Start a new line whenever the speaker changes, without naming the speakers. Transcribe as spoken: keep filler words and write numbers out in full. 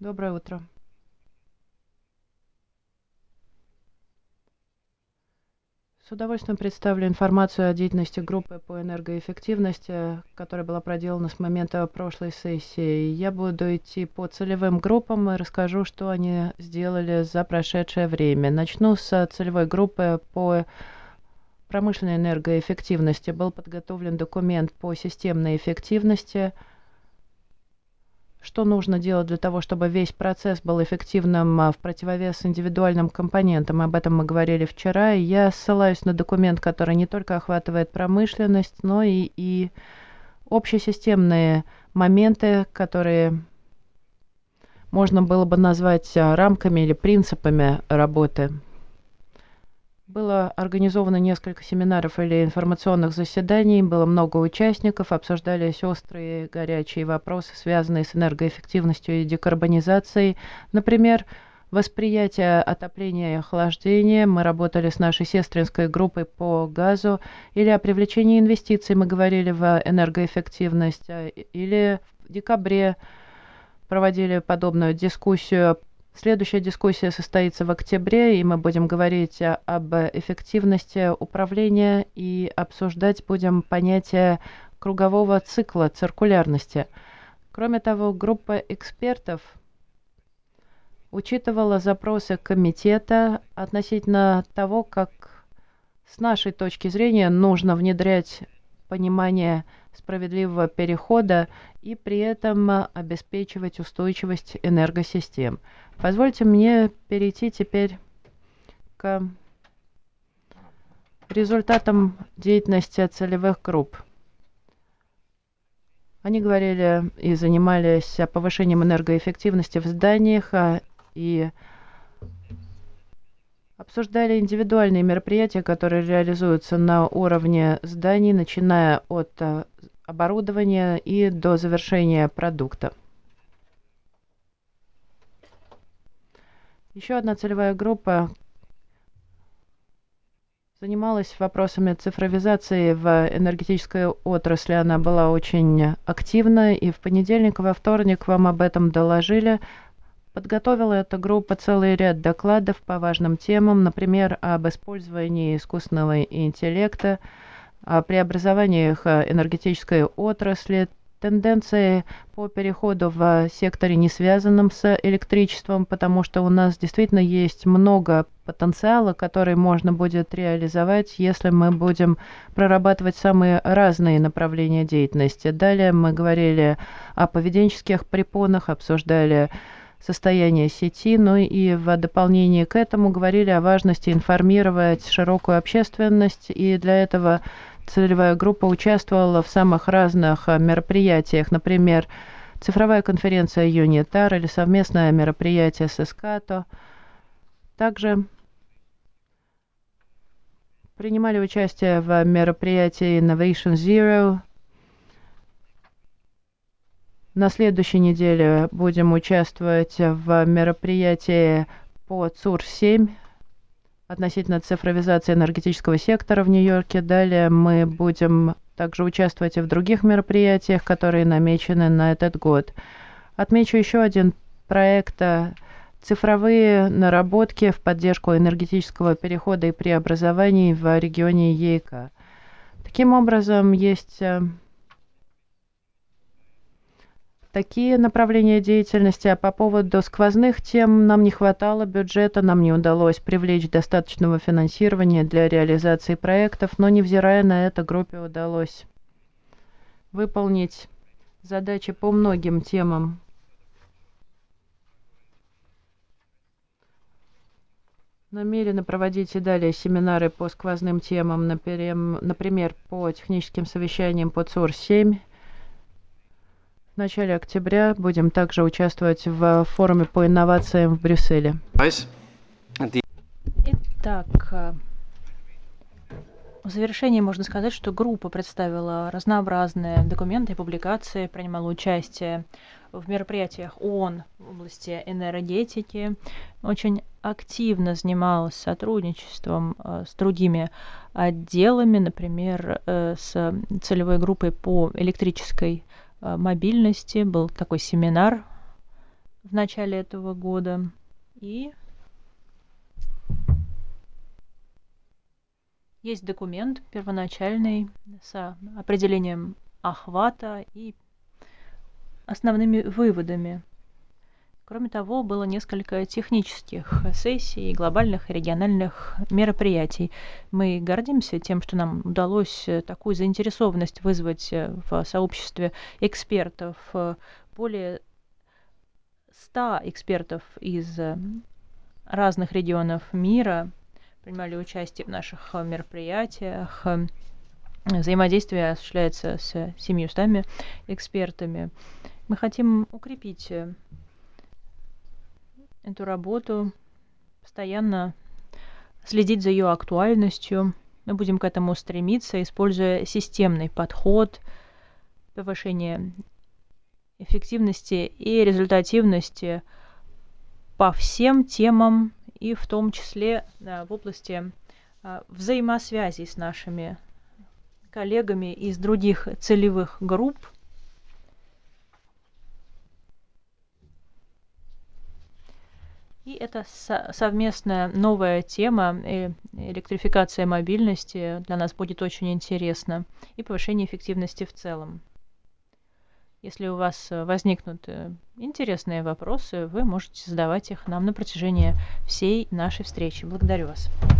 Доброе утро. С удовольствием представлю информацию о деятельности группы по энергоэффективности, которая была проделана с момента прошлой сессии. Я буду идти по целевым группам и расскажу, что они сделали за прошедшее время. Начну с целевой группы по промышленной энергоэффективности. Был подготовлен документ по системной эффективности. Что нужно делать для того, чтобы весь процесс был эффективным в противовес индивидуальным компонентам? Об этом мы говорили вчера. И я ссылаюсь на документ, который не только охватывает промышленность, но и, и общесистемные моменты, которые можно было бы назвать рамками или принципами работы. Было организовано несколько семинаров или информационных заседаний, было много участников, обсуждались острые горячие вопросы, связанные с энергоэффективностью и декарбонизацией. Например, восприятие отопления и охлаждения. Мы работали с нашей сестринской группой по газу. Или о привлечении инвестиций мы говорили в энергоэффективность. Или в декабре проводили подобную дискуссию. Следующая дискуссия состоится в октябре, и мы будем говорить об эффективности управления и обсуждать будем понятие кругового цикла, циркулярности. Кроме того, группа экспертов учитывала запросы комитета относительно того, как с нашей точки зрения нужно внедрять понимание справедливого перехода и при этом обеспечивать устойчивость энергосистем. Позвольте мне перейти теперь к результатам деятельности целевых групп. Они говорили и занимались повышением энергоэффективности в зданиях и обсуждали индивидуальные мероприятия, которые реализуются на уровне зданий, начиная от оборудования и до завершения продукта. Еще одна целевая группа занималась вопросами цифровизации в энергетической отрасли. Она была очень активна, и в понедельник и во вторник вам об этом доложили. Подготовила эта группа целый ряд докладов по важным темам, например, об использовании искусственного интеллекта, о преобразованиях энергетической отрасли, тенденции по переходу в секторе, не связанном с электричеством, потому что у нас действительно есть много потенциала, который можно будет реализовать, если мы будем прорабатывать самые разные направления деятельности. Далее мы говорили о поведенческих препонах, обсуждали состояние сети, ну и в дополнение к этому говорили о важности информировать широкую общественность, и для этого целевая группа участвовала в самых разных мероприятиях, например, цифровая конференция Юнитар или совместное мероприятие с Эскато. Также принимали участие в мероприятии Innovation Zero. На следующей неделе будем участвовать в мероприятии по ЦУР семь относительно цифровизации энергетического сектора в Нью-Йорке. Далее мы будем также участвовать и в других мероприятиях, которые намечены на этот год. Отмечу еще один проект «Цифровые наработки в поддержку энергетического перехода и преобразований в регионе ЕИКА». Таким образом, есть такие направления деятельности, а по поводу сквозных тем нам не хватало бюджета, нам не удалось привлечь достаточного финансирования для реализации проектов, но невзирая на это, группе удалось выполнить задачи по многим темам. Намерены проводить и далее семинары по сквозным темам, например, по техническим совещаниям по ЦУР семь. В начале октября будем также участвовать в форуме по инновациям в Брюсселе.
Итак, в завершении можно сказать, что группа представила разнообразные документы и публикации, принимала участие в мероприятиях ООН в области энергетики, очень активно занималась сотрудничеством с другими отделами, например, с целевой группой по электрической мобильности. Был такой семинар в начале этого года. И есть документ первоначальный с определением охвата и основными выводами. Кроме того, было несколько технических сессий, глобальных и региональных мероприятий. Мы гордимся тем, что нам удалось такую заинтересованность вызвать в сообществе экспертов. Более ста экспертов из разных регионов мира принимали участие в наших мероприятиях. Взаимодействие осуществляется с семьюстами экспертами. Мы хотим укрепить эту работу, постоянно следить за ее актуальностью. Мы будем к этому стремиться, используя системный подход, повышение эффективности и результативности по всем темам, и в том числе в области взаимосвязи с нашими коллегами из других целевых групп. И это совместная новая тема электрификация мобильности для нас будет очень интересна, и повышение эффективности в целом. Если у вас возникнут интересные вопросы, вы можете задавать их нам на протяжении всей нашей встречи. Благодарю вас.